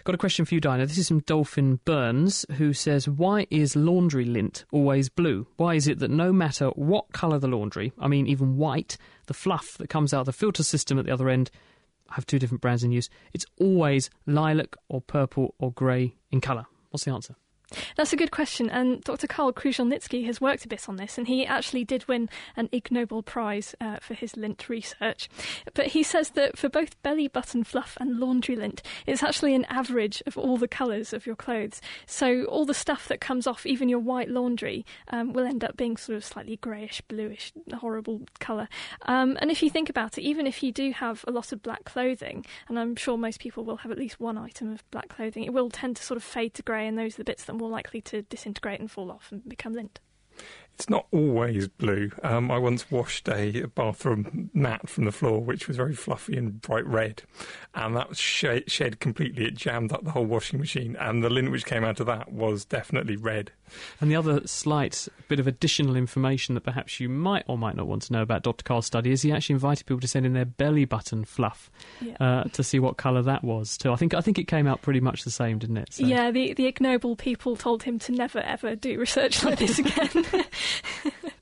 Got a question for you, Dinah. This is from Dolphin Burns, who says, why is laundry lint always blue? Why is it that no matter what colour the laundry, I mean even white, the fluff that comes out of the filter system at the other end, I have 2 different brands in use, it's always lilac or purple or grey in colour? What's the answer? That's a good question, and Dr. Karl Kruszelnicki has worked a bit on this, and he actually did win an Ig Nobel Prize for his lint research. But he says that for both belly button fluff and laundry lint, it's actually an average of all the colours of your clothes. So all the stuff that comes off, even your white laundry, will end up being sort of slightly greyish, bluish, horrible colour. And if you think about it, even if you do have a lot of black clothing, and I'm sure most people will have at least one item of black clothing, it will tend to sort of fade to grey, and those are the bits that more likely to disintegrate and fall off and become lint. It's not always blue. I once washed a bathroom mat from the floor, which was very fluffy and bright red, and that was shed completely. It jammed up the whole washing machine, and the lint which came out of that was definitely red. And the other slight bit of additional information that perhaps you might or might not want to know about Dr. Karl's study is he actually invited people to send in their belly button fluff to see what colour that was too. I think it came out pretty much the same, didn't it? So. Yeah, the Ig Nobel people told him to never ever do research like this again.